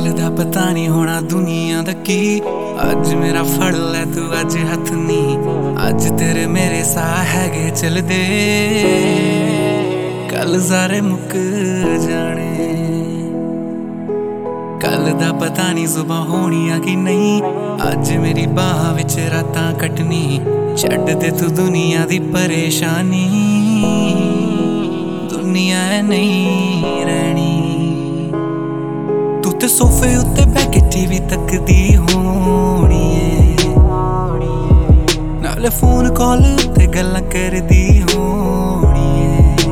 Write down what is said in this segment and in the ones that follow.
कल दा पता नहीं होना दुनिया दा की। अज मेरा फड़ लै तू अज हथ नी, अज तेरे मेरे साह हैगे चलदे, कल सारे मुक जाने। कल दा पता नहीं सुबह होनिया कि नहीं, अज मेरी बाह विच रातां कटनी। छड्ड दे तू दुनिया दी परेशानी, दुनिया नहीं रहनी। तू ते सोफे उत्ते बैठ के टीवी तकदी होनी है, नाले फोन कॉल उत्ते गल्लां करदी होनी है।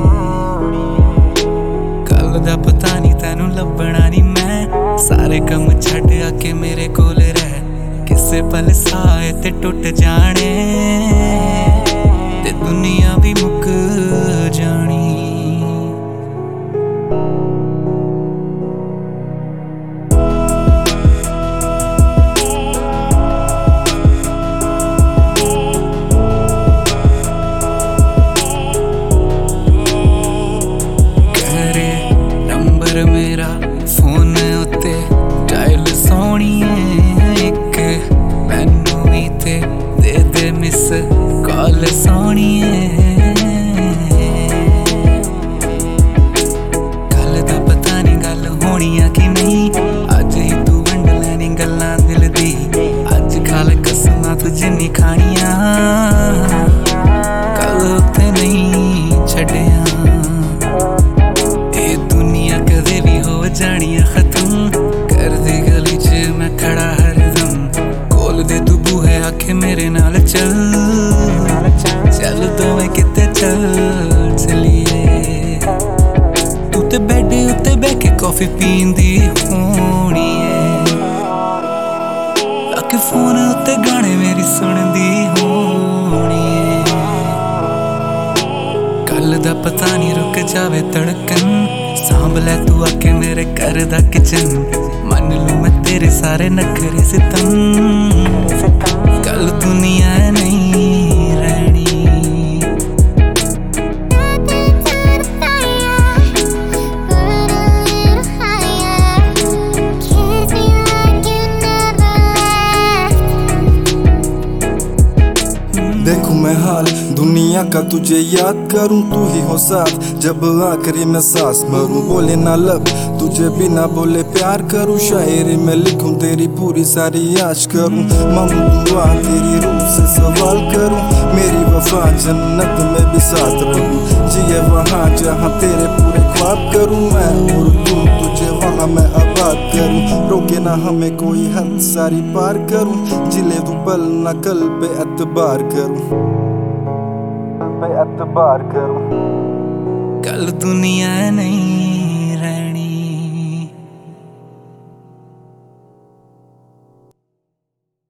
कल दा पता नहीं तैनू लभना नहीं मैं, सारे कम छड्ड आके मेरे कोल रह। किसे पल साए ते टुट जाने, ते दुनिया भी मुक जानी। मेरा फोन उत्ते डायल सोहणीए, एक मैनू भी ते दे दे मिस कॉल सोहणीए। कल दा पता नहीं गल होनी कि नहीं, अज ही तू वंड लैनी गल्लां दिल दी। अज कल कसमां तुझे नहीं खानियां, कल उत्ते नहीं छड्डियां। जानिया खत्म कर दी गली च मैं खड़ा हरदम, खोल दे तू बूहे आखे मेरे नाल चल, चल दोवें किते चल चलिए। तू ते बैड उत्ते बैठ के कॉफी पींदी होनी है, आके फोन उत्ते गाने मेरी सुनदी होनी है। कल दा पता नहीं रुक जावे धड़कन, सांभ लै तू आके मेरे घर दा किचन। मन लूं मैं तेरे सारे नखरे सितम, कल दुनिया नहीं रहनी। देखूं मैं हाल दुनिया का तुझे याद करूं, तू ही हो साथ जब आखिरी में सांस भरूं। बोले ना लब तुझे बिना बोले प्यार करूं, शायरी में लिखूं तेरी पूरी सारी याश करूं। मांगूं दुआ तेरी रूह से सवाल करूं, मेरी वफा जन्नत में भी साथ रहूं। जिए वहाँ जहाँ तेरे पूरे ख्वाब करूं मैं, और तुम तुझे वहाँ मैं आबाद करूं। रोके ना हमें कोई हद सारी पार करूं, जिले तू पल ना कल पे एतबार करूं, पे एतबार करूं। कल दुनिया नहीं